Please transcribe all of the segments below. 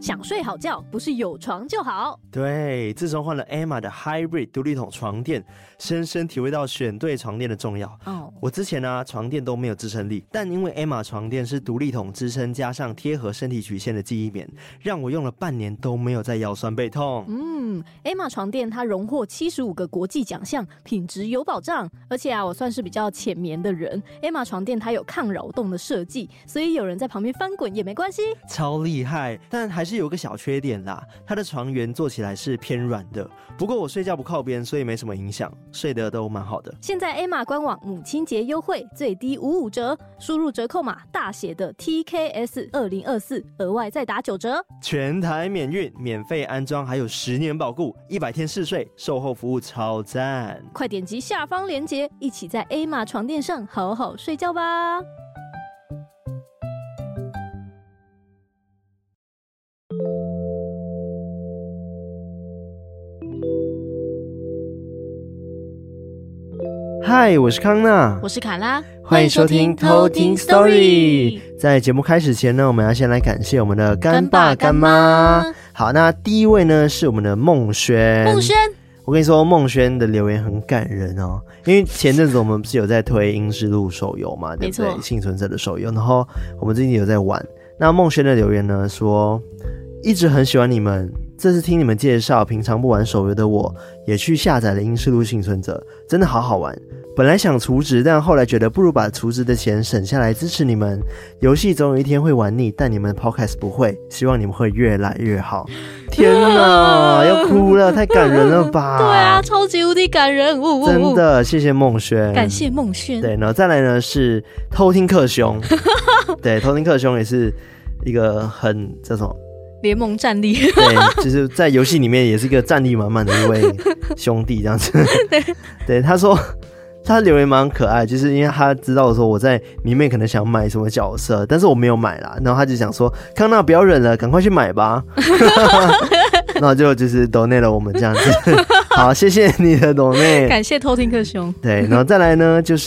想睡好觉，不是有床就好。 对，自从换了 Emma 的 Hybrid 独立筒床垫，深深体会到选对床垫的重要。我之前床垫都没有支撑力，但因为 Emma 床垫是独立筒支撑加上贴合身体曲线的记忆棉，让我用了半年都没有再腰酸背痛。 Emma 床垫它荣获75个国际奖项，品质有保障。而且我算是比较浅眠的人， Emma 床垫它有抗扰动的设计，所以有人在旁边翻滚也没关系， 超厉害。但还是有个小缺点啦，它的床缘做起来是偏软的，不过我睡觉不靠边，所以没什么影响，睡得都蛮好的。 现在 Emma 官网母亲节优惠，最低55折，输入折扣码大写的 TKS2024， 额外再打9折， 全台免运，免费安装，还有10年保固，100天试睡，售后服务超赞。 快点击下方链接，一起在 Emma 床垫上好好睡觉吧。 嗨，我是康娜， 我是卡拉， 欢迎收听偷听 Story。 在节目开始前呢，我们要先来感谢我们的干爸干妈。好，那第一位呢是我们的梦轩。我跟你说，梦轩的留言很感人哦，因为前阵子我们不是有在推英式路手游嘛，对不对？幸存者的手游，然后我们最近有在玩。那梦轩的留言呢说，一直很喜欢你们，这次听你们介绍，平常不玩手游的我也去下载了英式路幸存者，真的好好玩。本来想储值，但后来觉得不如把储值的钱省下来支持你们。游戏总有一天会玩腻，但你们的 podcast 不会，希望你们会越来越好。天哪，要哭了，太感人了吧？ 对啊，超级无敌感人， 真的，谢谢梦轩， 感谢梦轩。 对，然后再来呢是偷听客兄，对，偷听客兄也是一个很这种联盟战力， 对，就是在游戏里面也是一个战力满满的一位兄弟这样子。对，他说他留言蛮可爱，就是因为他知道说我在迷妹可能想买什么角色，但是我没有买啦，然后他就想说康娜不要忍了，赶快去买吧。然后就是donate了我们这样子。好，谢谢你的donate， 感谢偷听客兄。 对，然后再来呢就是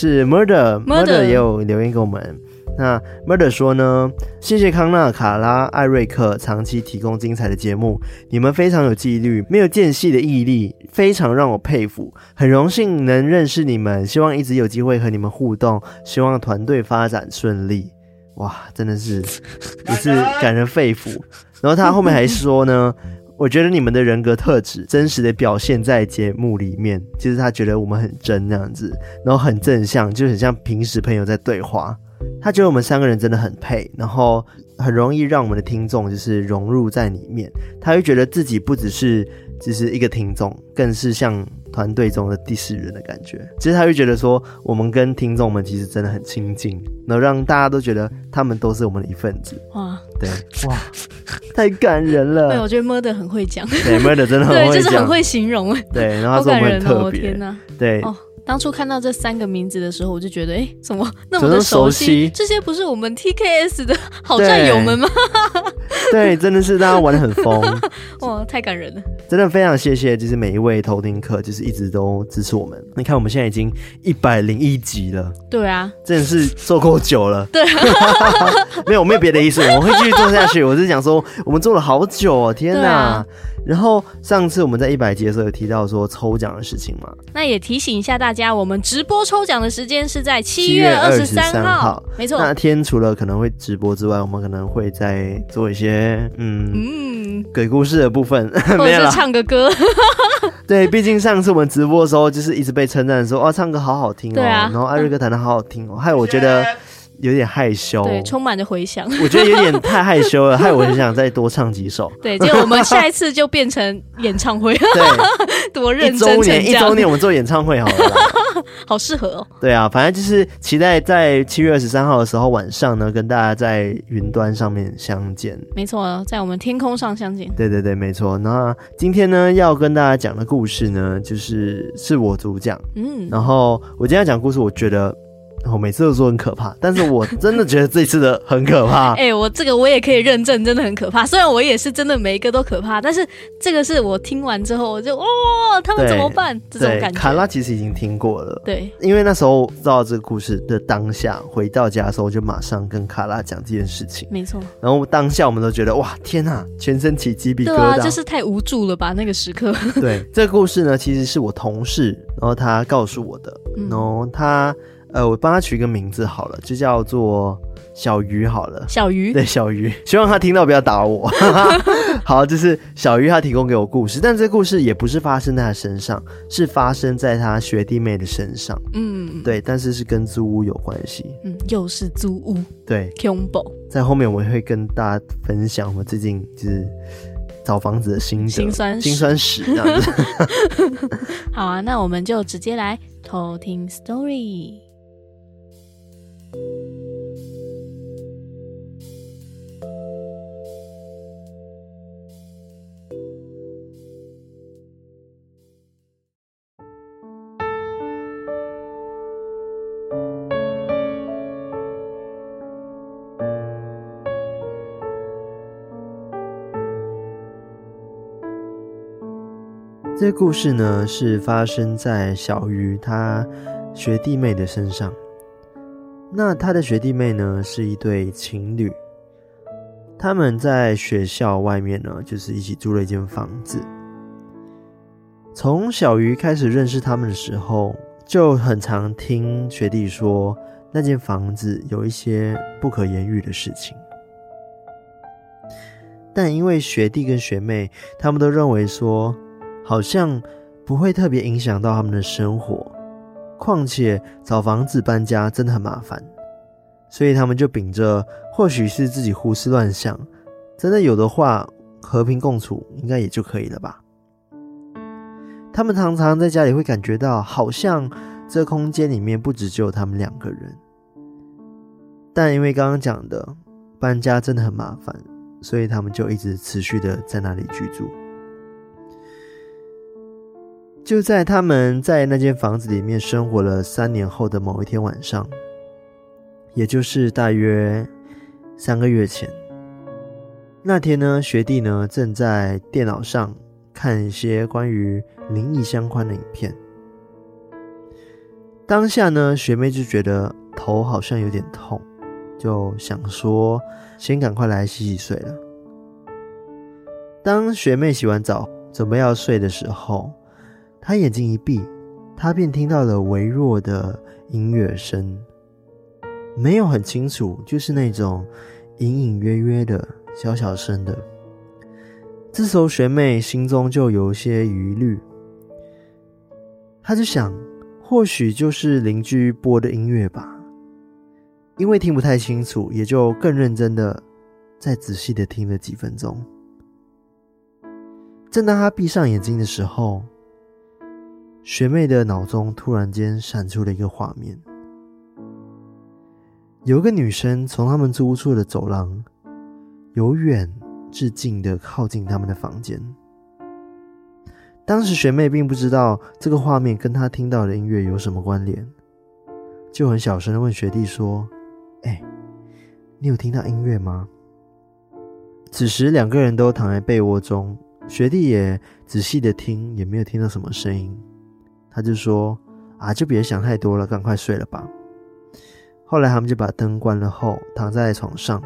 Murder 也有留言给我们。那 Murder 说呢，谢谢康纳、卡拉、艾瑞克长期提供精彩的节目，你们非常有纪律，没有间隙的毅力，非常让我佩服，很荣幸能认识你们，希望一直有机会和你们互动，希望团队发展顺利。哇，真的是也是感人肺腑。然后他后面还说呢，我觉得你们的人格特质真实的表现在节目里面，就是他觉得我们很真那样子，然后很正向，就很像平时朋友在对话。他觉得我们3个人真的很配，然后很容易让我们的听众就是融入在里面，他会觉得自己不只是一个听众，更是像团队中的第4人的感觉。其实他会觉得说我们跟听众们其实真的很亲近，然后让大家都觉得他们都是我们的一份子。哇，对，哇，太感人了。 对，我觉得 Murder 很会讲， 对 Murder 真的很会讲， 对，就是很会形容。 对，然后他说我们很特别， 天哪， 对。 当初看到这3个名字的时候，我就觉得怎么那么的熟悉，这些不是我们 TKS 的好战友们吗？ 对，真的是大家玩得很疯。 哇，太感人了，真的非常谢谢就是每一位偷听客，就是一直都支持我们。你看我们现在已经101集了。 对啊， 真的是做够久了。 对没有别的意思，我们会继续做下去。我是讲说我们做了好久哦，天哪。然后上次我们在100集的时候有提到说抽奖的事情嘛， 那也提醒一下大家，我们直播抽奖的时间是在7月23号，没错。 那天除了可能会直播之外，我们可能会再做一些鬼故事的部分， 或者是唱个歌。 对，毕竟上次我们直播的时候就是一直被称赞说唱歌好好听哦， 对啊， 然后艾瑞克弹得好好听哦，害我觉得有点害羞， 对，充满着回响。 我觉得有点太害羞了，害我很想再多唱几首。 对，结果我们下一次就变成演唱会，对，多认真成这样。 1周年我们做演唱会好了啦。 好适合哦。 对啊，反正就是期待在7月23号的时候晚上呢，跟大家在云端上面相见。 没错，在我们天空上相见。 对对对，没错。那今天呢，要跟大家讲的故事呢，是我主讲。然后我今天要讲故事，我觉得我每次都说很可怕，但是我真的觉得这次的很可怕。 我这个我也可以认证，真的很可怕。虽然我也是真的每一个都可怕，但是这个是我听完之后我就他们怎么办这种感觉。 卡拉其实已经听过了， 对， 因为那时候知道这个故事的当下，回到家的时候我就马上跟卡拉讲这件事情， 没错。 然后当下我们都觉得哇天哪，全身起鸡皮疙瘩。 对啊，就是太无助了吧那个时刻。 对，这个故事呢其实是我同事，然后他告诉我的，然后他我帮他取一个名字好了，就叫做小鱼好了。 小鱼， 对，小鱼，希望他听到不要打我。好，就是小鱼他提供给我故事，但这故事也不是发生在他身上，是发生在他学弟妹的身上。对，但是是跟租屋有关系。 又是租屋。 对， 恐怖。 在后面我会跟大家分享我最近就是找房子的心得、辛酸史这样子。 好啊，那我们就直接来偷听 story。 这个故事呢是发生在小鱼他学弟妹的身上。那他的学弟妹呢是一对情侣，他们在学校外面呢就是一起租了一间房子。从小鱼开始认识他们的时候，就很常听学弟说那间房子有一些不可言喻的事情。但因为学弟跟学妹他们都认为说好像不会特别影响到他们的生活，况且找房子搬家真的很麻烦，所以他们就秉着或许是自己胡思乱想，真的有的话和平共处应该也就可以了吧。他们常常在家里会感觉到好像这空间里面不只有他们两个人，但因为刚刚讲的搬家真的很麻烦，所以他们就一直持续的在那里居住。就在他们在那间房子里面生活了3年后的某一天晚上，也就是大约3个月前，那天呢，学弟呢正在电脑上看一些关于灵异相关的影片。当下呢，学妹就觉得头好像有点痛，就想说先赶快来洗洗睡了。当学妹洗完澡准备要睡的时候，她眼睛一闭，她便听到了微弱的音乐声，没有很清楚，就是那种隐隐约约的小小声的。这时候学妹心中就有一些疑虑，她就想或许就是邻居播的音乐吧，因为听不太清楚，也就更认真的再仔细的听了几分钟。正当她闭上眼睛的时候，学妹的脑中突然间闪出了一个画面，有一个女生从他们租屋处的走廊由远至近的靠近他们的房间。当时学妹并不知道这个画面跟她听到的音乐有什么关联，就很小声的问学弟说：你有听到音乐吗？此时2个人都躺在被窝中，学弟也仔细的听，也没有听到什么声音。他就说就别想太多了，赶快睡了吧。后来他们就把灯关了后躺在床上。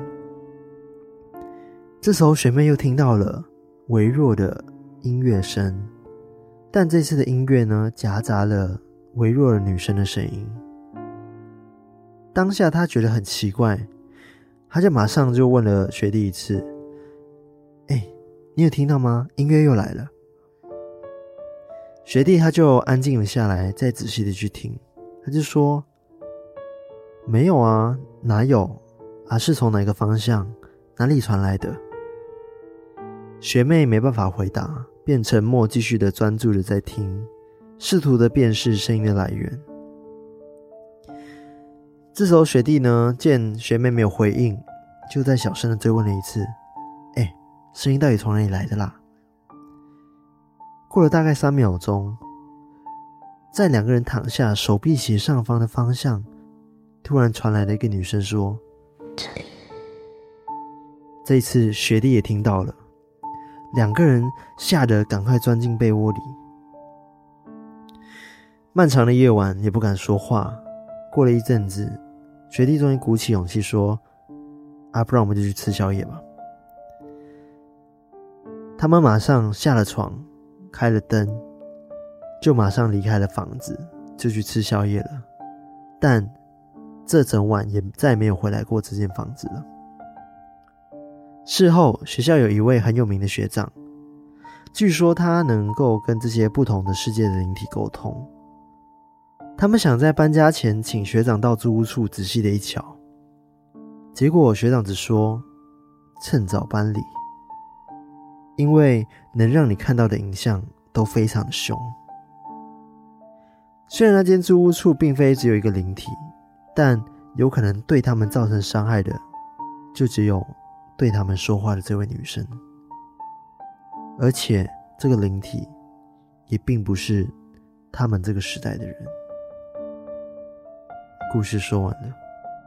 这时候学妹又听到了微弱的音乐声，但这次的音乐呢夹杂了微弱的女生的声音。当下她觉得很奇怪，她就马上就问了学弟一次：你有听到吗？音乐又来了。学弟他就安静了下来，再仔细的去听。他就说：没有啊，哪有是从哪个方向，哪里传来的？学妹没办法回答，便沉默继续的专注的在听，试图的辨识声音的来源。这时候学弟呢见学妹没有回应，就再小声的追问了一次：声音到底从哪里来的啦？过了大概3秒钟，在2个人躺下手臂斜上方的方向， 突然传来了一个女生说：“这里。”这一次学弟也听到了，两个人吓得赶快钻进被窝里。漫长的夜晚也不敢说话。过了一阵子，学弟终于鼓起勇气说：“不然我们就去吃宵夜吧。”他们马上下了床，开了灯，就马上离开了房子，就去吃宵夜了。但这整晚也再没有回来过这间房子了。事后，学校有一位很有名的学长，据说他能够跟这些不同的世界的灵体沟通。他们想在搬家前请学长到租屋处仔细的一瞧，结果学长只说趁早搬离，因为能让你看到的影像都非常的凶。虽然那间租屋处并非只有一个灵体，但有可能对他们造成伤害的就只有对他们说话的这位女生，而且这个灵体也并不是他们这个时代的人。故事说完了。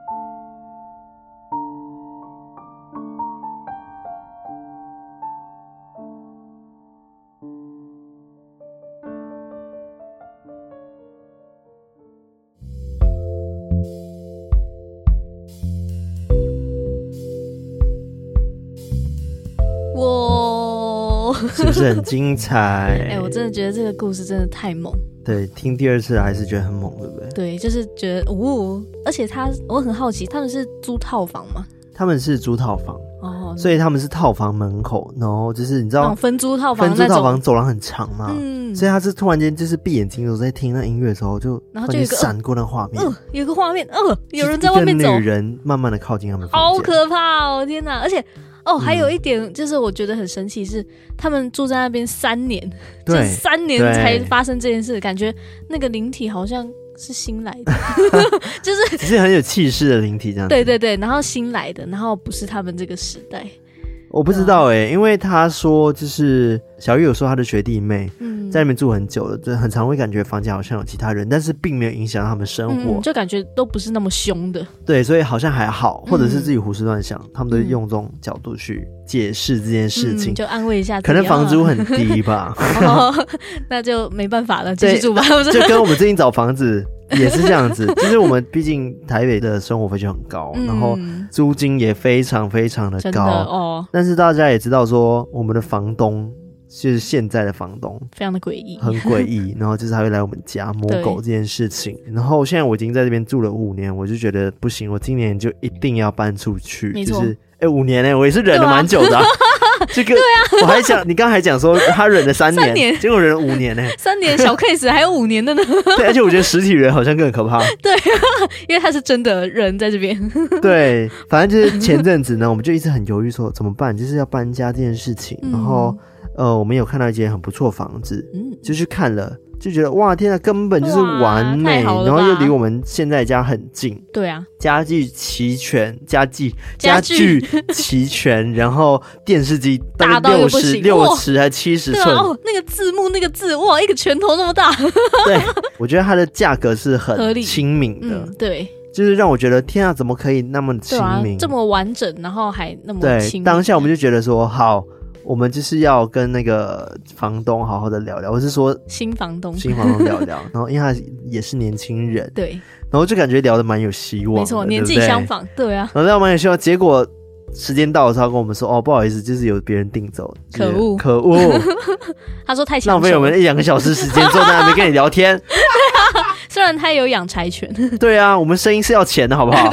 是不是很精彩？ 我真的觉得这个故事真的太猛。 对，听第二次还是觉得很猛，对不对？ 对，就是觉得而且我很好奇，他们是租套房吗？ 他们是租套房所以他们是套房门口，然后就是你知道分租套房走廊很长嘛，所以他是突然间就是闭眼睛的时候在听那音乐的时候，然后就有一个闪过那画面， 有个画面，有人在外面走， 一个女人慢慢的靠近他们房间， 好可怕哦！天哪！而且还有一点就是我觉得很神奇是，他们住在那边3年，就3年才发生这件事，感觉那个灵体好像是新来的，就是只是很有气势的灵体这样子。 对对对，然后新来的，然后不是他们这个时代。 我不知道因为他说就是小玉有说他的学弟妹在那边住很久了，就很常会感觉房间好像有其他人，但是并没有影响他们生活， 就感觉都不是那么凶的。 对，所以好像还好，或者是自己胡思乱想，他们都用这种角度去解释这件事情， 就安慰一下自己， 可能房租很低吧那就没办法了，继续住吧。 就跟我们最近找房子也是这样子，就是我们毕竟台北的生活费就很高，然后租金也非常非常的高但是大家也知道说我们的房东就是现在的房东非常的诡异， 很诡异然后就是还会来我们家摸狗这件事情，然后现在我已经在这边住了5年，我就觉得不行，我今年就一定要搬出去。没错，就是5年我也是忍了蛮久的这个我还讲，你刚才还讲说他忍了3年，结果忍了5年 3年小 case 还有5年的呢对，而且我觉得实体人好像更可怕对因为他是真的人在这边对，反正就是前阵子呢我们就一直很犹豫说怎么办，就是要搬家这件事情然后我们有看到一间很不错房子就去看了，就觉得哇天啊，根本就是完美，然后又离我们现在家很近。 对啊， 家具齐全，家具齐全，然后电视机大概60尺还70寸， 那个字幕那个字哇，一个拳头那么大。 对，我觉得它的价格是很亲民的。 对。 就是让我觉得天啊，怎么可以那么亲民， 这么完整，然后还那么亲民。 对，当下我们就觉得说好。我们就是要跟那个房东好好的聊聊，我是说新房东聊聊然后因为他也是年轻人， 对， 然后就感觉聊得蛮有希望的， 没错，年纪相仿，对啊， 然后聊蛮有希望，结果时间到的时候跟我们说不好意思，就是有别人订走， 可恶他说太浪费我们1-2个小时时间坐在那边跟你聊天虽然他也有养柴犬对啊，我们声音是要钱的好不好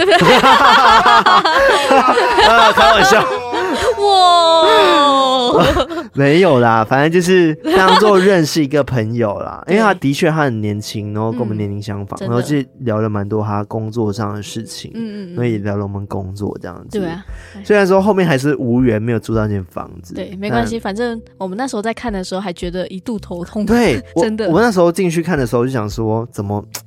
开玩笑哇没有啦，反正就是当做认识一个朋友啦因为他的确他很年轻，然后跟我们年龄相仿然后就聊了蛮多他工作上的事情所以聊了我们工作这样子。 对啊， 虽然说后面还是无缘没有租到那间房子， 对，没关系，反正我们那时候在看的时候还觉得一度头痛。 对， 真的， 我那时候进去看的时候就想说怎么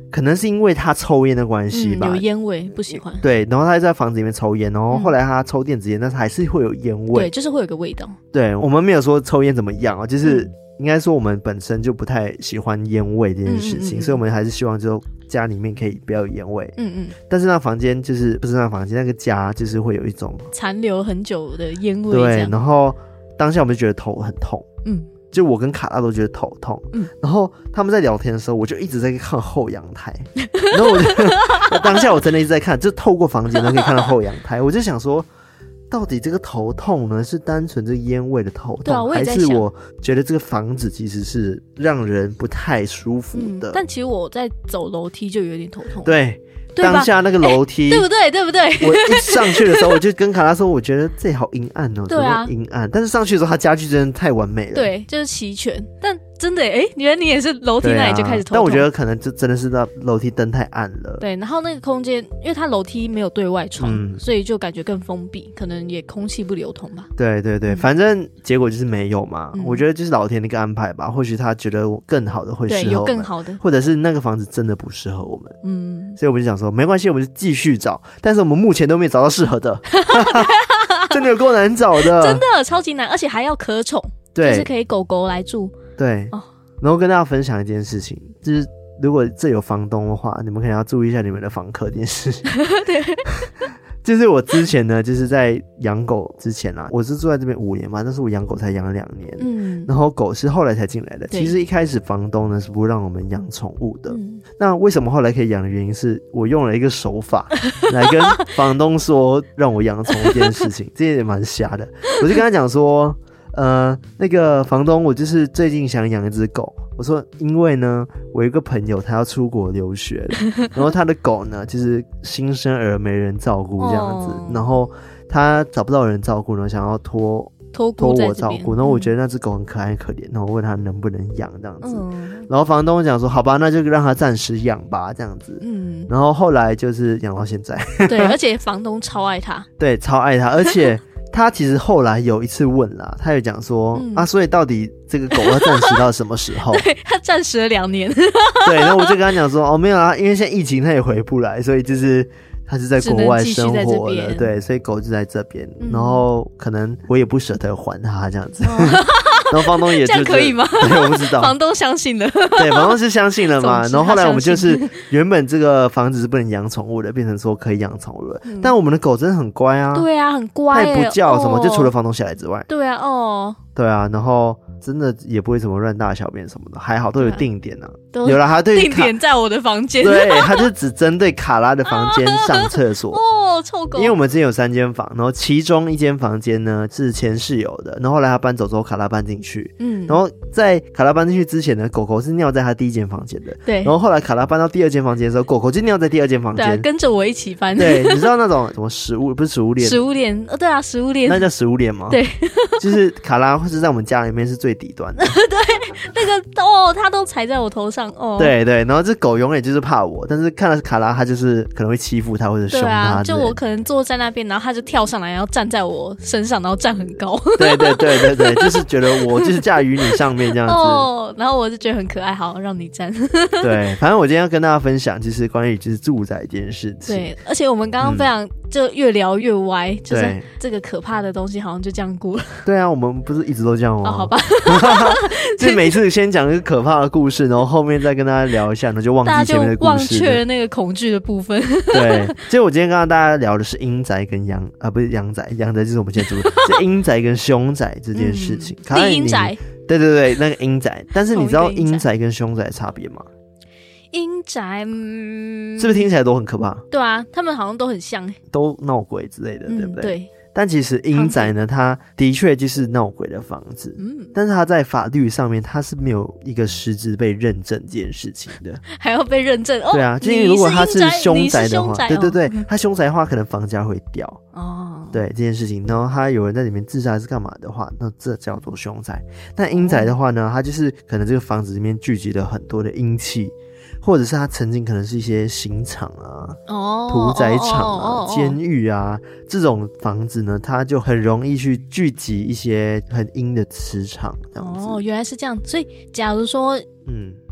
可能是因为他抽烟的关系吧， 有烟味不喜欢。 对，然后他在房子里面抽烟，然后后来他抽电子烟，但是还是会有烟味。 对，就是会有个味道。 对，我们没有说抽烟怎么样哦，就是应该说我们本身就不太喜欢烟味这件事情，所以我们还是希望就家里面可以不要有烟味。但是那房间就是不是那房间，那个家就是会有一种残留很久的烟味。 对，然后当下我们就觉得头很痛。就我跟卡拉都觉得头痛，然后他们在聊天的时候，我就一直在看后阳台，然后我就当下我真的一直在看，就透过房间都可以看到后阳台，我就想说，到底这个头痛呢是单纯这个烟味的头痛，还是我觉得这个房子其实是让人不太舒服的？ 但其实我在走楼梯就有点头痛。 对。当下那个楼梯， 对不对？对不对？ 我一上去的时候，我就跟卡拉说，我觉得这好阴暗哦， 对啊， 阴暗。但是上去的时候，它家具真的太完美了， 对，就是齐全。但真的原来你也是楼梯那里就开始头痛。 但我觉得可能就真的是那楼梯灯太暗了。 对，然后那个空间，因为它楼梯没有对外窗，所以就感觉更封闭，可能也空气不流通吧。 对对对，反正结果就是没有嘛。我觉得就是老天的一个安排吧，或许他觉得更好的会适合我们， 对，有更好的， 或者是那个房子真的不适合我们。所以我们就想说，没关系，我们就继续找。但是我们目前都没有找到适合的，真的有够难找的， 真的超级难，而且还要可宠， 对， 就是可以狗狗来住。 对，然后跟大家分享一件事情，就是如果这有房东的话，你们可能要注意一下你们的房客这件事情。 对。 就是我之前呢，就是在养狗之前啊，我是住在这边5年嘛，但是我养狗才养了2年，然后狗是后来才进来的。其实一开始房东呢是不让我们养宠物的，那为什么后来可以养的原因是我用了一个手法来跟房东说让我养宠物这件事情，这也蛮瞎的。我就跟他讲说，那个房东，我就是最近想养一只狗。我说，因为呢，我有一个朋友他要出国留学了，然后他的狗呢就是新生儿没人照顾这样子，然后他找不到人照顾呢，想要托我照顾，然后我觉得那只狗很可爱很可怜，然后我问他能不能养这样子，然后房东讲说好吧，那就让他暂时养吧这样子，然后后来就是养到现在。 对，而且房东超爱他。对， 超爱他，而且他其实后来有一次问啦，他有讲说，所以到底这个狗要暂时到什么时候？ 对，他暂时了2年。 对，然后我就跟他讲说，没有啦，因为现在疫情他也回不来，所以就是他是在国外生活了，对，所以狗就在这边，然后可能我也不舍得还他这样子。然后房东也就这样可以吗？ 对，我不知道。 房东相信了。 对，房东是相信了嘛。然后后来我们就是原本这个房子是不能养宠物的，变成说可以养宠物了。但我们的狗真的很乖啊。 对啊，很乖。 它也不叫什么，就除了房东下来之外。 对啊， 对啊，然后真的也不会什么乱大小便什么的，还好都有定点啊。 有了，它对定点在我的房间。 对，它就只针对卡拉的房间上厕所。 臭狗。 因为我们之前有3间房，然后其中1间房间呢是前室友的，然后后来他搬走之后，卡拉搬进去。然后在卡拉搬进去之前呢，狗狗是尿在他第1间房间的。对。然后后来卡拉搬到第2间房间的时候，狗狗就尿在第2间房间。 对，跟着我一起搬。 对，你知道那种什么食物链？ 食物链，对啊，食物链。 那叫食物链吗？对。就是卡拉会是在我们家里面是最底端的。 对，那个它都踩在我头上。 对对，然后这狗永远就是怕我，但是看到卡拉，它就是可能会欺负它或者凶它。 就我可能坐在那边，然后它就跳上来，然后站在我身上，然后站很高。 对对对对对，就是觉得我就是驾驭你上面这样子。 然后我就觉得很可爱，好让你站。 对，反正我今天要跟大家分享，就是关于就是住宅这件事情。 对，而且我们刚刚非常就越聊越歪，就是这个可怕的东西好像就这样过了。 对啊，我们不是一直都这样吗？ 好吧。 就每次先讲一个可怕的故事，然后后面再跟大家聊一下，然后就忘记前面的故事， 忘却了那个恐惧的部分。 对，所以我今天跟大家聊的是阴宅跟不是阳宅，阳宅就是我们现在住的，是阴宅跟凶宅这件事情。 地阴宅。 对对对，那个阴宅。但是你知道阴宅跟凶宅的差别吗？ 阴宅， 是不是听起来都很可怕？ 对啊，他们好像都很像， 都闹鬼之类的，对不对？ 对。 但其实阴宅呢，它的确就是闹鬼的房子，但是它在法律上面它是没有一个实质被认证这件事情的， 还要被认证。 对啊，就是如果它是凶宅的话，对对对，它凶宅的话可能房价会掉对这件事情，然后它有人在里面自杀还是干嘛的话，那这叫做凶宅。但阴宅的话呢，它就是可能这个房子里面聚集了很多的阴气。或者是它曾经可能是一些刑场啊、屠宰场啊、监狱啊这种房子呢，它就很容易去聚集一些很阴的磁场这样子。 原来是这样。所以假如说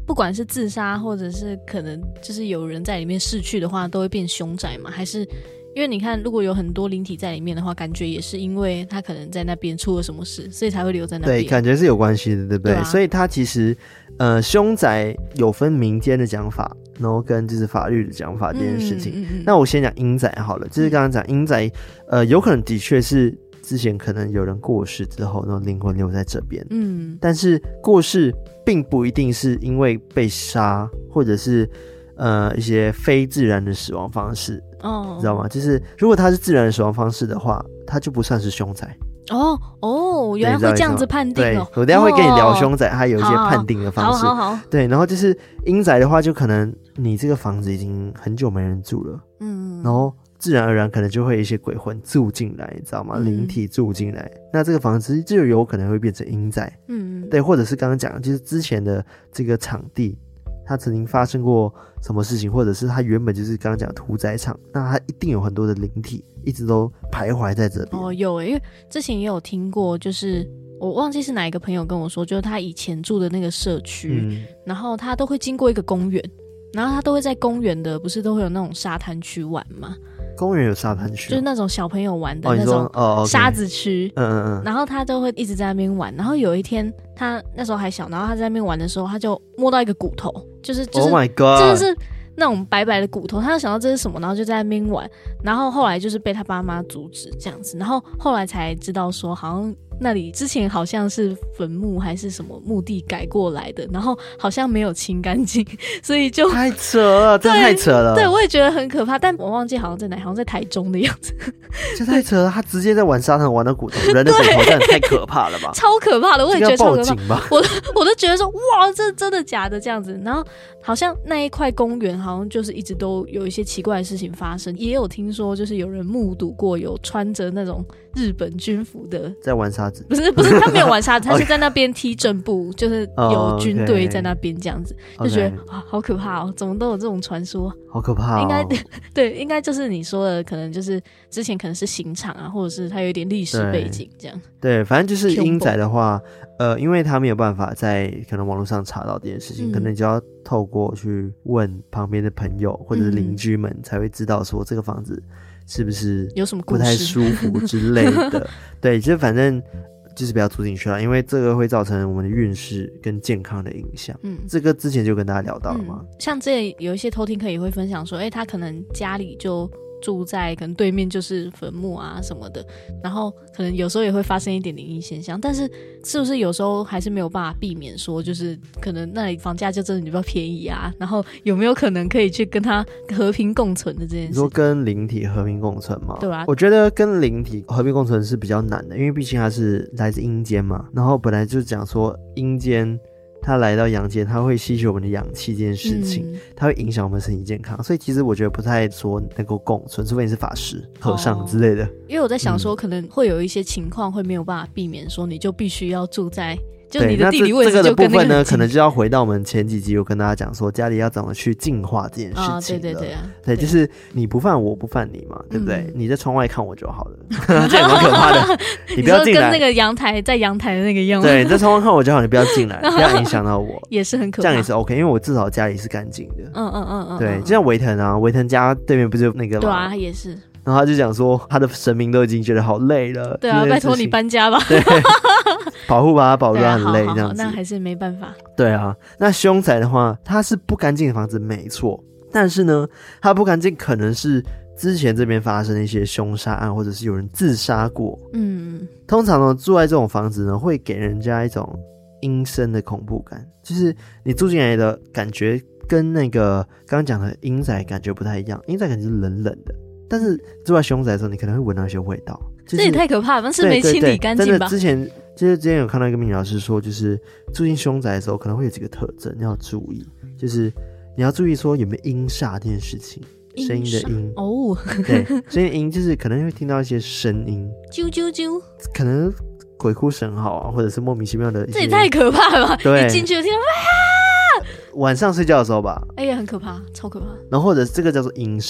不管是自杀或者是可能就是有人在里面逝去的话都会变凶宅吗？还是因为你看如果有很多灵体在里面的话，感觉也是因为他可能在那边出了什么事，所以才会留在那边。 对，感觉是有关系的，对不对？ 对啊， 所以他其实凶宅有分民间的讲法，然后跟就是法律的讲法这件事情。那我先讲阴宅好了，就是刚刚讲阴宅有可能的确是之前可能有人过世之后，然后灵魂留在这边。但是过世并不一定是因为被杀，或者是一些非自然的死亡方式。知道吗？就是如果他是自然的死亡方式的话，他就不算是凶宅。 原来会这样子判定哦。 对，我等一下会跟你聊凶宅，它有一些判定的方式。 好。 对，然后就是阴宅的话，就可能你这个房子已经很久没人住了，然后自然而然可能就会有一些鬼魂住进来，你知道吗？灵体住进来，那这个房子就有可能会变成阴宅。对，或者是刚刚讲的，就是之前的这个场地，它曾经发生过什么事情，或者是它原本就是刚刚讲的屠宰场，那它一定有很多的灵体一直都徘徊在这边。 有因为之前也有听过，就是我忘记是哪一个朋友跟我说，就是他以前住的那个社区，然后他都会经过一个公园，然后他都会在公园的不是都会有那种沙滩区玩吗？ 公园有沙滩区， 就是那种小朋友玩的那种沙子区。然后他都会一直在那边玩。然后有一天他那时候还小，然后他在那边玩的时候，他就摸到一个骨头，就是 Oh my God， 真的是那种白白的骨头，他就想到这是什么，然后就在那边玩。然后后来就是被他爸妈阻止这样子，然后后来才知道说好像那里之前好像是坟墓还是什么墓地改过来的，然后好像没有清干净，所以就太扯了，这太扯了。 对，我也觉得很可怕，但我忘记好像在哪，好像在台中的样子。 这太扯了，他直接在玩沙滩玩到骨头，人的骨头真的太可怕了吧？ 超可怕的，我也觉得超可怕。 报警吧， 我都觉得说哇，这真的假的这样子。然后好像那一块公园好像就是一直都有一些奇怪的事情发生，也有听说就是有人目睹过有穿着那种日本军服的在玩沙子， 不是他没有玩沙子，他是在那边踢正步，就是有军队在那边这样子，就觉得哇好可怕哦，怎么都有这种传说， 好可怕哦。 应该对，应该就是你说的，可能就是之前可能是刑场啊，或者是它有一点历史背景这样。 对，反正就是阴宅的话，因为他没有办法在可能网络上查到这件事情，可能你就要透过去问旁边的朋友或者是邻居们，才会知道说这个房子是不是有什么故事不太舒服之类的。对，就反正就是不要住进去了，因为这个会造成我们的运势跟健康的影响。这个之前就跟大家聊到了嘛。 像这有一些偷听客也会分享说，他可能家里就住在可能对面就是坟墓啊什么的，然后可能有时候也会发生一点灵异现象，但是是不是有时候还是没有办法避免说，就是可能那里房价就真的比较便宜啊，然后有没有可能可以去跟它和平共存的这件事？ 你说跟灵体和平共存吗？ 对啊， 我觉得跟灵体和平共存是比较难的，因为毕竟它是来自阴间嘛，然后本来就讲说阴间它来到阳间，它会吸取我们的氧气这件事情，它会影响我们身体健康，所以其实我觉得不太说能够共存，除非你是法师、和尚之类的。 因为我在想说，可能会有一些情况会没有办法避免，说你就必须要住在。就你的地理位置就跟那个这个的部分呢，可能就要回到我们前几集有跟大家讲说，家里要怎么去净化这件事情了。对，就是你不犯我不犯你嘛，对不对？你在窗外看我就好了，这样蛮可怕的。你不要进来， 跟那个阳台在阳台的那个样子。 对，你在窗外看我就好，你不要进来，不要影响到我， 也是很可怕。 这样也是 OK， 因为我至少家里是干净的。对，就像维腾啊，维腾家对面不是那个吗？ 对啊，他也是。 然后他就讲说，他的神明都已经觉得好累了。 对啊，拜托你搬家吧。 对，保护吧，保护他很累这样子。 那还是没办法。 对啊，那凶宅的话，它是不干净的房子没错，但是呢，它不干净可能是之前这边发生的一些凶杀案，或者是有人自杀过。通常呢，住在这种房子呢，会给人家一种阴森的恐怖感，就是你住进来的感觉跟那个刚刚讲的阴宅感觉不太一样，阴宅感觉是冷冷的。但是住在凶宅的时候，你可能会闻到一些味道，就是、 这也太可怕了，是没清理干净吧？ 真的，之前有看到一个命理老师说，就是住进凶宅的时候，可能会有几个特征要注意，就是你要注意说有没有阴煞这件事情，声音的音哦， 对，声音的音就是可能会听到一些声音， 啾啾啾， 可能鬼哭神嚎啊，或者是莫名其妙的一些， 这也太可怕了吧？ 对， 一进去就听到晚上睡觉的时候吧， 哎呀，很可怕，超可怕。 然后或者这个叫做阴煞。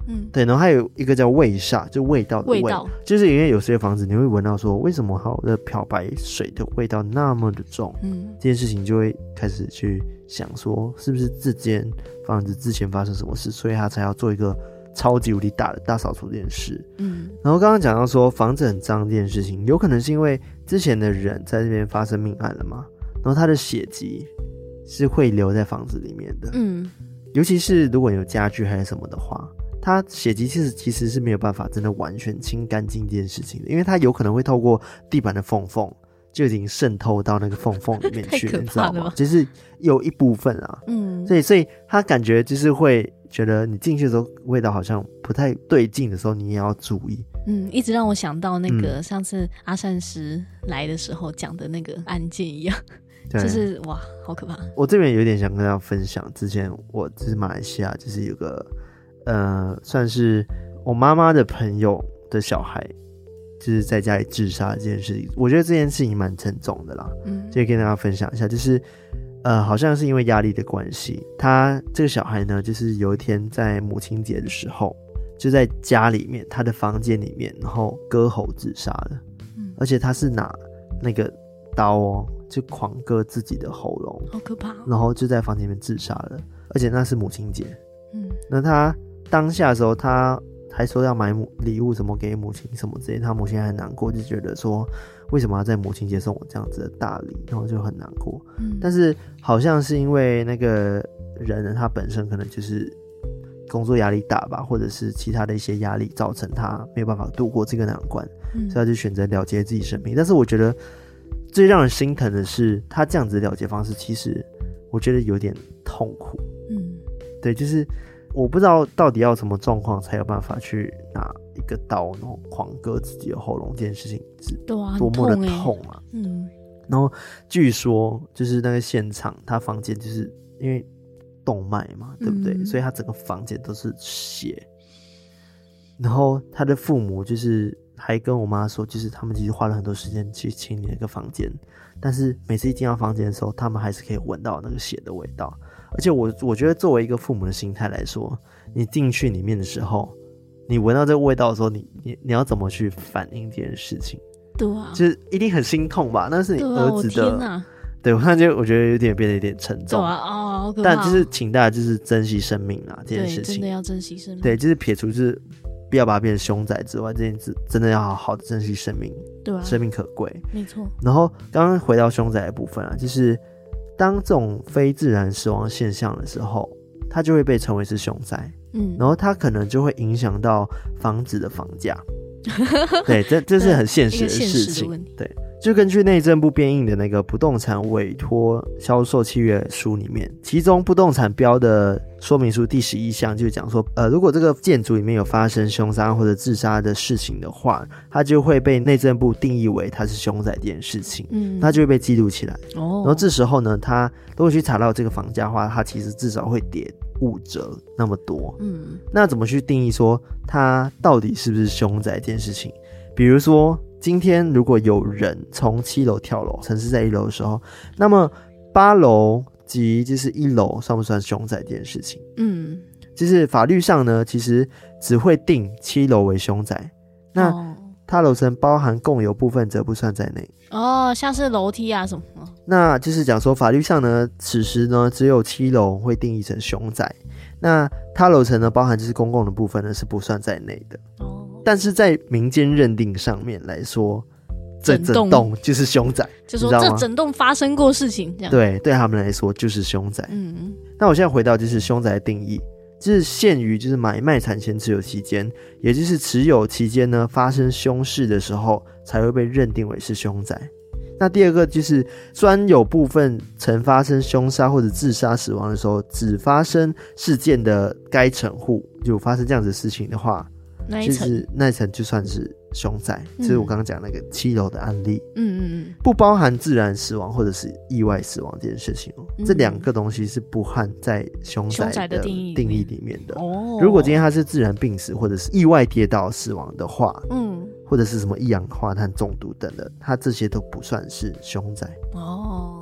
对，然后还有一个叫味煞，就味道的味，就是因为有些房子你会闻到说为什么好的漂白水的味道那么的重，这件事情就会开始去想说是不是这间房子之前发生什么事，所以他才要做一个超级无敌大的大扫除这件事。然后刚刚讲到说房子很脏这件事情，有可能是因为之前的人在这边发生命案了嘛，然后他的血迹是会留在房子里面的，尤其是如果有家具还是什么的话，它血迹其实是没有办法真的完全清干净这件事情的，因为它有可能会透过地板的缝就已经渗透到那个缝里面去你知道吗？就是有一部分啊，所以他感觉就是会觉得你进去的时候味道好像不太对劲的时候，你也要注意。 一直让我想到那个上次阿善师来的时候讲的那个案件一样。就是哇好可怕。我这边有点想跟大家分享，之前我就是马来西亚就是有个算是我妈妈的朋友的小孩就是在家里自杀这件事情，我觉得这件事情蛮沉重的啦，就跟大家分享一下，就是好像是因为压力的关系，他这个小孩呢就是有一天在母亲节的时候就在家里面他的房间里面然后割喉自杀了，而且他是拿那个刀就狂割自己的喉咙， 好可怕然后就在房间里面自杀了，而且那是母亲节，那他当下的时候他还说要买礼物什么给母亲什么之类，他母亲还很难过，就觉得说为什么要在母亲节送我这样子的大礼，然后就很难过，但是好像是因为那个人呢他本身可能就是工作压力大吧，或者是其他的一些压力造成他没有办法度过这个难关，所以他就选择了结自己生命。但是我觉得最让人心疼的是他这样子的了结方式其实我觉得有点痛苦，对，就是我不知道到底要什么状况才有办法去拿一个刀然后狂割自己的喉咙，这件事情是多么的痛啊，然后据说就是那个现场他房间就是因为动脉嘛，对不对，所以他整个房间都是血，然后他的父母就是还跟我妈说，就是他们其实花了很多时间去清理那个房间，但是每次一进到房间的时候他们还是可以闻到那个血的味道，而且我觉得作为一个父母的心态来说，你进去里面的时候你闻到这个味道的时候你要怎么去反应这件事情， 对啊， 就是一定很心痛吧，那是你儿子的， 天哪， 对，我看就我觉得有点变得有点沉重， 对啊，好可怕， 但就是请大家就是珍惜生命啊，这件事情对真的要珍惜生命， 对，就是撇除就是不要把它变成凶宅之外，这件事真的要好好的珍惜生命， 对啊， 生命可贵， 没错。 然后刚刚回到凶宅的部分啊，就是当这种非自然死亡现象的时候，它就会被称为是凶宅，然后它可能就会影响到房子的房价，对，这是很现实的事情，对。就根据内政部编印的那个不动产委托销售契约书里面，其中不动产标的说明书第11项就讲说，如果这个建筑里面有发生凶杀或者自杀的事情的话，它就会被内政部定义为它是凶宅这件事情，它就会被记录起来。然后这时候呢，它如果去查到这个房价的话，它其实至少会跌5折那么多。那怎么去定义说它到底是不是凶宅这件事情？比如说今天如果有人从7楼跳楼，陈尸在1楼的时候，那么8楼及就是1楼算不算凶宅这件事情？就是法律上呢，其实只会定7楼为凶宅，那它楼层包含共有部分则不算在内。 像是楼梯啊什么。 那就是讲说法律上呢，此时呢只有7楼会定义成凶宅，那它楼层呢包含就是公共的部分呢是不算在内的。但是在民间认定上面来说，这整栋就是凶宅， 就说这整栋发生过事情这样， 对他们来说就是凶宅。那我现在回到就是凶宅的定义，就是限于就是买卖产权持有期间，也就是持有期间呢发生凶事的时候才会被认定为是凶宅。那第二个就是专有部分曾发生凶杀或者自杀死亡的时候，只发生事件的该层户就发生这样子的事情的话，就是那一层就算是凶宅，就是我刚刚讲那个7楼的案例。不包含自然死亡或者是意外死亡这件事情这两个东西是不含在凶宅的定义里面的。如果今天它是自然病死或者是意外跌倒死亡的话，或者是什么一氧化碳中毒等的，它这些都不算是凶宅。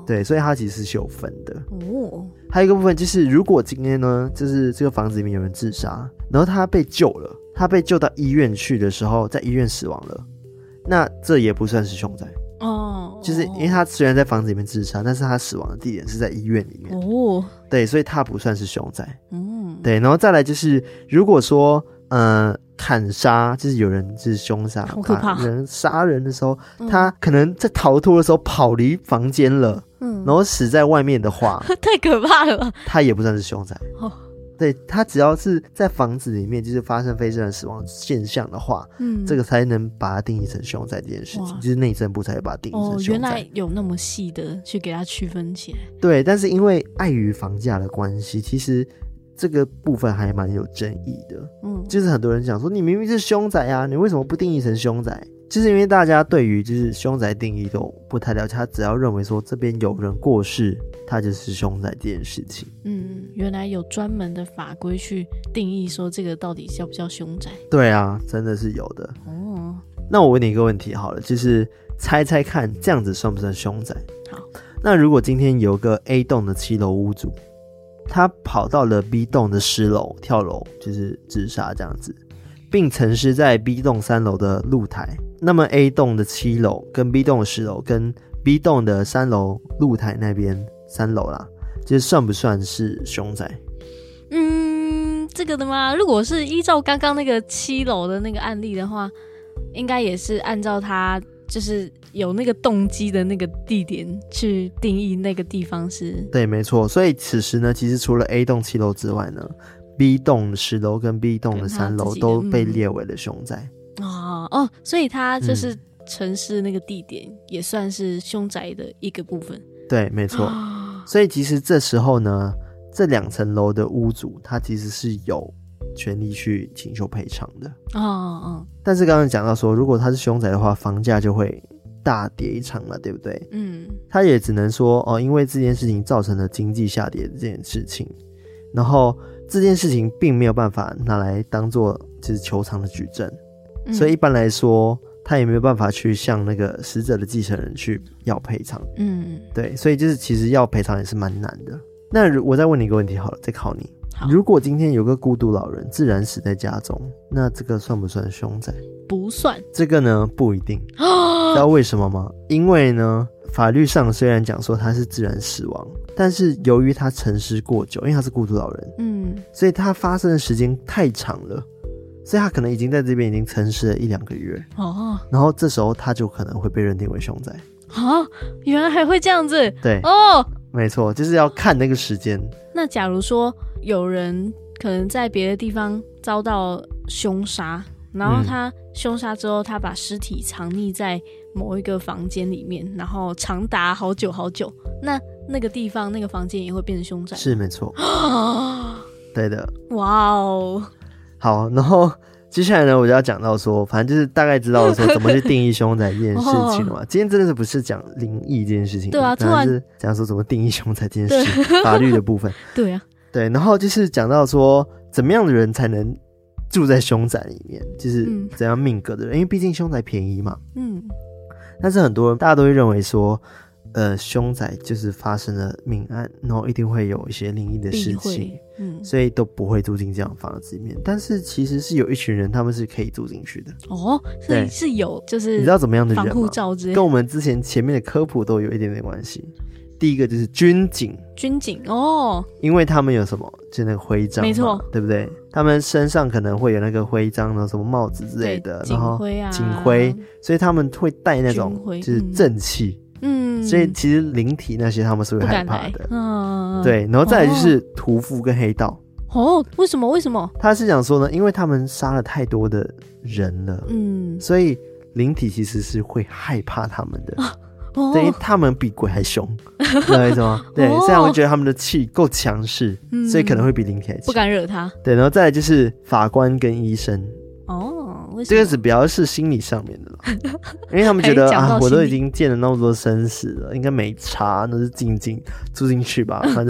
对，所以它其实是有分的。还有一个部分就是，如果今天呢，就是这个房子里面有人自杀，然后他被救了，他被救到医院去的时候，在医院死亡了，那这也不算是凶宅。就是因为他虽然在房子里面自杀，但是他死亡的地点是在医院里面。对，所以他不算是凶宅。对，然后再来就是，如果说砍杀，就是有人就是凶杀， 好可怕， 把人杀人的时候，他可能在逃脱的时候跑离房间了，然后死在外面的话， 太可怕了吧？ 他也不算是凶宅。对，他只要是在房子里面就是发生非自然死亡现象的话，这个才能把它定义成凶宅这件事情，就是内政部才会把它定义成凶宅。 原来有那么细的去给它区分起来。 对，但是因为碍于房价的关系，其实这个部分还蛮有争议的。就是很多人讲说，你明明是凶宅啊，你为什么不定义成凶宅？就是因为大家对于就是凶宅定义都不太了解，他只要认为说这边有人过世，它就是凶宅这件事情。 原来有专门的法规去定义说这个到底叫不叫凶宅。 对啊，真的是有的。那我问你一个问题好了，就是猜猜看这样子算不算凶宅？ 好， 那如果今天有个 A 栋的7楼屋主，他跑到了 B 栋的10楼跳楼，就是自杀这样子，并沉尸在 B 栋3楼的露台，那么 A 栋的7楼跟 B 栋的10楼跟 B 栋的3楼露台那边3楼啦，就是算不算是凶宅？ 这个的吗？如果是依照刚刚那个7楼的那个案例的话，应该也是按照他就是有那个动机的那个地点去定义那个地方是。 对，没错。所以此时呢，其实除了 A 栋7楼之外呢，B 栋10楼跟 B 栋的3楼都被列为了凶宅。 所以他就是城市那个地点也算是凶宅的一个部分。 对，没错。所以其实这时候呢，这2层楼的屋主他其实是有权利去请求赔偿的。但是刚刚讲到说，如果他是凶宅的话，房价就会大跌一场了，对不对？他也只能说因为这件事情造成了经济下跌的这件事情，然后这件事情并没有办法拿来当做就是求偿的举证，所以一般来说他也没有办法去向那个死者的继承人去要赔偿。对，所以就是其实要赔偿也是蛮难的。那我再问你一个问题好了，再考你。如果今天有个孤独老人自然死在家中，那这个算不算凶宅？ 不算。 这个呢不一定。知道为什么吗？因为呢法律上虽然讲说他是自然死亡，但是由于他沉尸过久，因为他是孤独老人，所以他发生的时间太长了，所以他可能已经在这边已经沉尸了1-2个月。然后这时候他就可能会被认定为凶宅。 原来还会这样子。 对，没错，就是要看那个时间。 那假如说有人可能在别的地方遭到凶杀，然后他凶杀之后他把尸体藏匿在某一个房间里面，然后长达好久好久，那个地方那个房间也会变成凶宅？是，没错。对的。哇哦。好，然后接下来呢，我就要讲到说，反正就是大概知道说怎么去定义凶宅这件事情了嘛。今天真的是不是讲灵异这件事情，对啊，突然是讲说怎么定义凶宅这件事法律的部分。对啊，对，然后就是讲到说怎么样的人才能住在凶宅里面，就是怎样命格的人，因为毕竟凶宅便宜嘛。但是很多人大家都会认为说凶宅就是发生了命案，然后一定会有一些灵异的事情，所以都不会住进这样的房子里面。但是其实是有一群人他们是可以住进去的。所以是有就是你知道怎么样的人吗？防护罩之类的，跟我们之前前面的科普都有一点点关系。第一个就是军警，因为他们有什么就那个徽章，没错，对不对？他们身上可能会有那个徽章，然后什么帽子之类的，然后警徽，所以他们会带那种就是正气。所以其实灵体那些他们是会害怕的。对，然后再来就是屠夫跟黑道。为什么？他是讲说呢，因为他们杀了太多的人了，所以灵体其实是会害怕他们的。对，因为他们比鬼还凶，知道意思吗？对，所以他会觉得他们的气够强势，所以可能会比灵体还强，不敢惹他。对，然后再来就是法官跟医生。这个是比较是心理上面的啦，因为他们觉得我都已经见了那么多生死了，应该没差，那是住进去吧，反正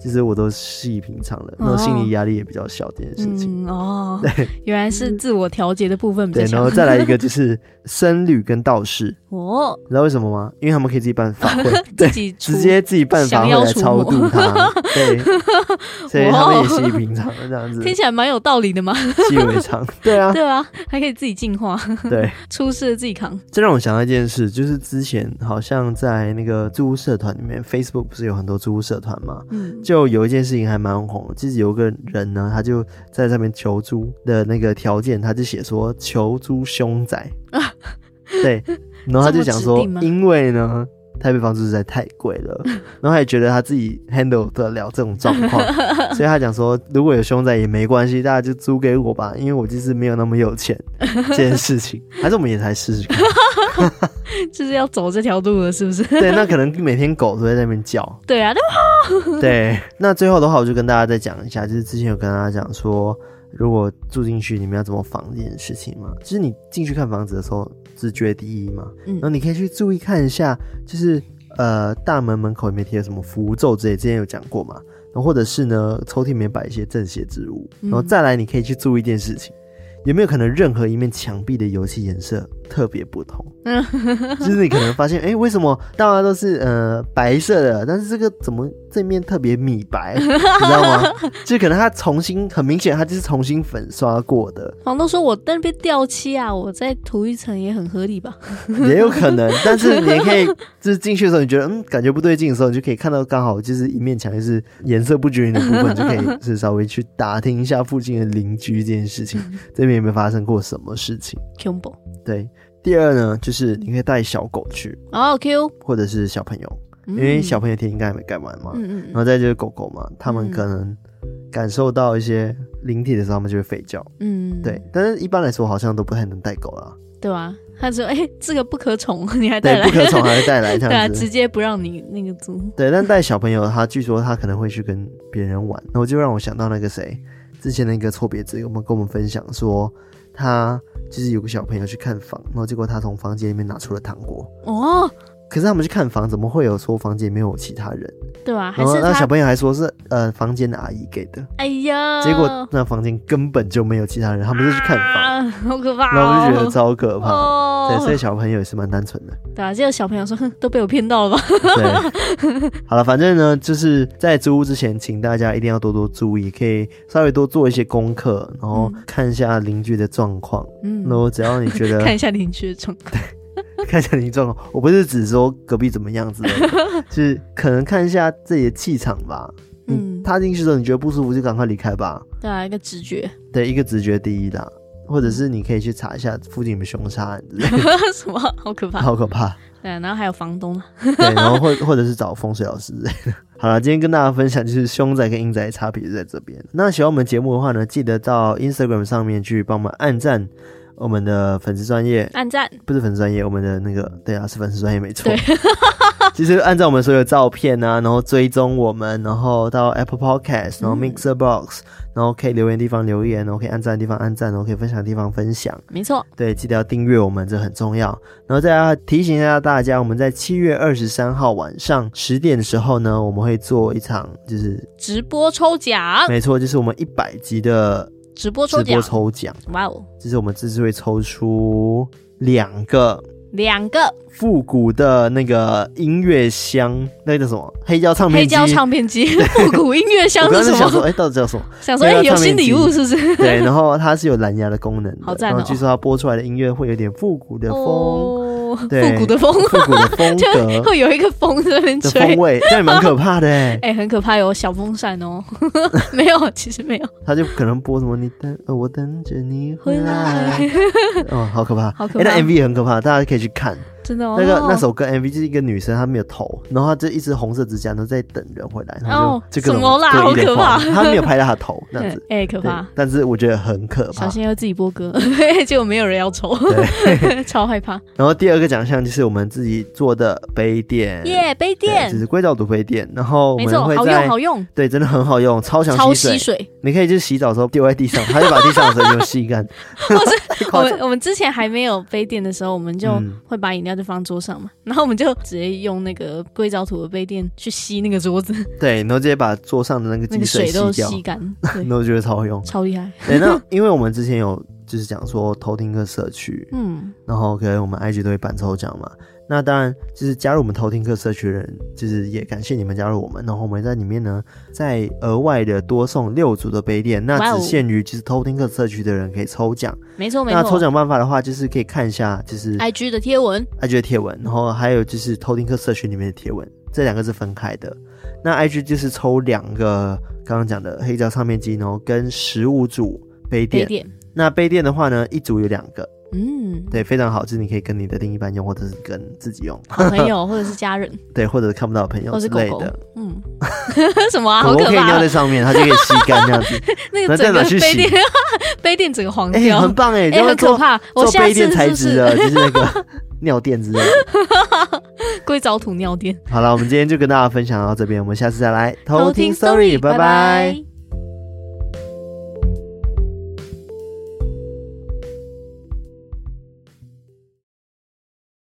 其实我都细平常了，那种心理压力也比较小这件事情。对， 原来是自我调节的部分比较强。 对，然后再来一个就是僧侣跟道士。你知道为什么吗？因为他们可以自己办法会，对，直接自己办法会来超度他。对，所以他们也细平常了这样子。 听起来蛮有道理的嘛， 习以为常。对啊， 对啊，还可以自己进化。 对， 出事了自己扛。 这让我想到一件事，就是之前好像在那个租屋社团里面 ，Facebook 不是有很多租屋社团嘛？就有一件事情还蛮红的，就是有个人呢，他就在上面求租的那个条件，他就写说求租凶宅。对，然后他就讲说，因为呢台北房租实在太贵了，然后他也觉得他自己 handle 得了这种状况，所以他讲说如果有凶宅也没关系，大家就租给我吧，因为我就是没有那么有钱这件事情。还是我们也来试试看。 就是要走这条路了是不是？ 对，那可能每天狗都在那边叫。 对啊， 对。那最后的话我就跟大家再讲一下，就是之前有跟大家讲说如果住进去你们要怎么防这件事情嘛，就是你进去看房子的时候直觉第一嘛，然后你可以去注意看一下，就是大门口有没有贴什么符咒之类，之前有讲过嘛，然后或者是呢抽屉里面摆一些镇邪之物，然后再来你可以去注意一件事情，有没有可能任何一面墙壁的油漆颜色特别不同？就是你可能发现为什么大家都是白色的，但是这个怎么这面特别米白，你知道吗？就可能它很明显它就是重新粉刷过的。 房东说我那边掉漆啊，我再涂一层也很合理吧。 也有可能，但是你也可以就是进去的时候你觉得感觉不对劲的时候，你就可以看到刚好就是一面墙就是颜色不均匀的部分，就可以是稍微去打听一下附近的邻居这件事情，这边有没有发生过什么事情。对，第二呢就是你可以带小狗去 Q 或者是小朋友，因为小朋友天应该还没盖完嘛，然后再就是狗狗嘛，他们可能感受到一些灵体的时候他们就会吠叫，对，但是一般来说好像都不太能带狗啦， 对吧？他说这个不可宠你还带来， 对，不可宠还会带来这样子。 对啊，直接不让你那个租。 对，但带小朋友他据说他可能会去跟别人玩，然后就让我想到那个谁之前那个错别字跟我们分享说他就是有个小朋友去看房，然后结果他从房间里面拿出了糖果。可是他们去看房怎么会有说房间里面有其他人？ 对吧？ 然后那小朋友还说是房间的阿姨给的。 哎呀， 结果那房间根本就没有其他人，他们就去看房， 好可怕。 然后我就觉得超可怕。对，所以小朋友也是蛮单纯的。 对啊，结果小朋友说都被我骗到了吧。 对，好了，反正呢就是在租屋之前请大家一定要多多注意，可以稍微多做一些功课，然后看一下邻居的状况。然后只要你觉得看一下邻居的状况， 对，看一下邻居状况，我不是只说隔壁怎么样之类的，就是可能看一下自己的气场吧。踏进去的时候你觉得不舒服就赶快离开吧。 对啊，一个直觉。 对，一个直觉第一的，或者是你可以去查一下附近有没有凶杀案之类的。 什么？好可怕， 好可怕。 对啊，然后还有房东。 对，然后或者是找风水老师之类的。好了，今天跟大家分享就是凶宅跟阴宅的差别就在这边。那喜欢我们节目的话呢，记得到 Instagram 上面去帮我们按赞我们的粉丝专页， 按赞不是粉丝专页，我们的那个对啊是粉丝专页没错。其实按照我们所有照片啊，然后追踪我们，然后到 Apple Podcast， 然后 Mixer Box，然后可以留言的地方留言，然后可以按赞的地方按赞，然后可以分享的地方分享。 没错， 对，记得要订阅我们，这很重要。然后再要提醒一下大家，我们在7月23号晚上10点的时候呢，我们会做一场就是直播抽奖。 没错，就是我们100集的直播抽奖。哇哦！ 就是我们这次会抽出两个复古的那个音乐箱，那个叫什么？黑胶唱片机。复古音乐箱是什么？我刚才想说，到底叫什么？想说有新礼物是不是？对，然后它是有蓝牙的功能的， 好赞哦！ 然后据说它播出来的音乐会有点复古的风。对， 复古的风格会有一个风在那边吹的风味，这样也蛮可怕的很可怕，有小风扇哦。没有，其实没有， 他就可能播什么我等着你回来。好可怕，那 MV 也很可怕，大家可以去看。真的那首歌 MV 就是一个女生，她没有头，然后她就一直红色指甲，然后在等人回来，然后就什么啦，好可怕！她没有拍到她头那样子， 可怕。 但是我觉得很可怕， 小心要自己播歌，结果没有人要抽，超害怕。 然后第二个奖项就是我们自己做的杯垫， 杯垫就是硅藻土杯垫，然后我们会好用， 对，真的很好用，超吸水。你可以就是洗澡的时候丢在地上，它就把地上的水就吸干。 我们之前还没有杯垫的时候，我们就会把饮料家就放桌上嘛，然后我们就直接用那个硅藻土的杯垫去吸那个桌子， 对，然后直接把桌上的那个积水都吸掉， 吸干， 然后觉得超好用， 超厉害。 对，那因为我们之前有就是讲说偷听客社区，然后可能我们 IG 都会办抽奖嘛。那当然就是加入我们偷听客社区的人，就是也感谢你们加入我们，然后我们在里面呢再额外的多送6组的杯垫，那只限于就是偷听客社区的人可以抽奖。 没错没错。 那抽奖办法的话，就是可以看一下就是 IG 的贴文， 然后还有就是偷听客社区里面的贴文，这两个是分开的。那 IG 就是抽2个刚刚讲的黑胶唱片机，然后跟15组杯垫。那杯垫的话呢，一组有2个。对，非常好，就是你可以跟你的另一半用，或者是跟自己用， 好朋友或者是家人， 对，或者是看不到的朋友之类的， 或是狗狗什么啊？好可怕！ 狗狗可以尿在上面，它就可以吸干这样子。 那个整个杯垫整个黄掉， 很棒哎， 很可怕。我下次做杯垫材质的，就是那个尿垫之类的， 硅藻土尿垫。 好了，我们今天就跟大家分享到这边，我们下次再来偷听 Story， 拜拜。